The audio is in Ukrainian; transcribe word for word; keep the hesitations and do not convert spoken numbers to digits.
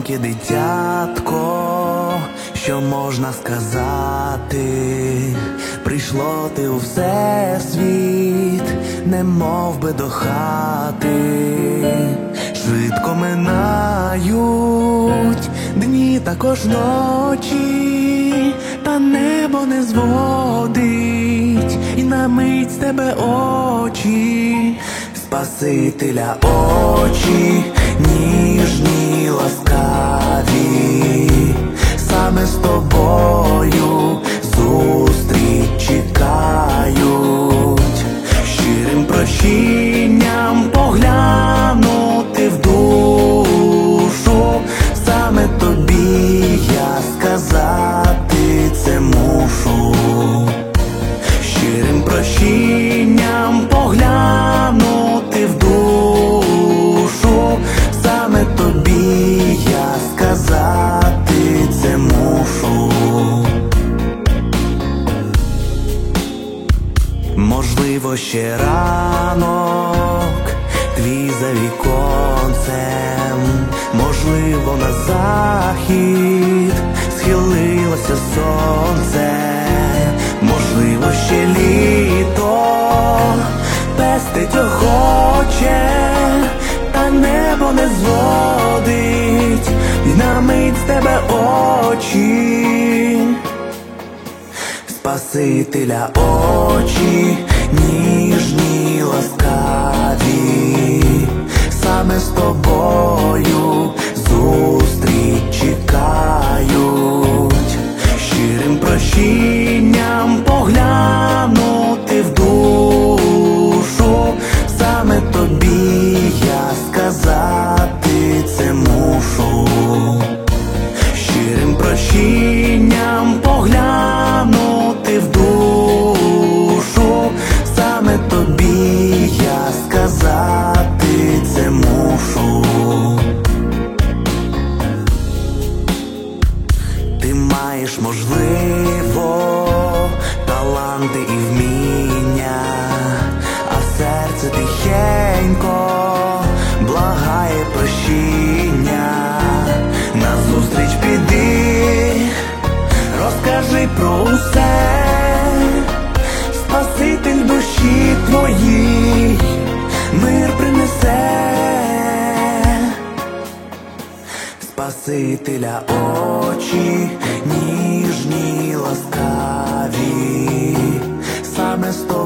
маленьке дитятко, що можна сказати? Прийшло ти у всесвіт, немов би до хати. Швидко минають дні, також ночі, та небо не зводить і на мить з тебе очі Спасителя, очі ніжні, ласкаві, саме з тобою зустріч чекають, щирим прощінням поглянути в душу, саме тобі я сказати це мушу, щирим прощінням поглянути в душу, саме тобі я сказати це мушу. Можливо, ще ранок твій за віконцем, можливо, на захід схилилося сонце, можливо, ще літо пестить охоче, та небо не зводить і на мить з тебе очі Спасителя, очі ніжні, ласкаві, саме з тобою зустріч чекають, щирим прощінням поглянути в душу, саме тобі я сказати це мушу, щирим прощінням поглянути в душу, саме тобі я сказати це мушу. Ти маєш, можливо, таланти і вміння, а серце тихенько благає прощіння. Назустріч піди, розкажи про усе, Спаситель душі твоїй мир принесе. Спасителя, очі ніжні, ласкаві, саме з тобою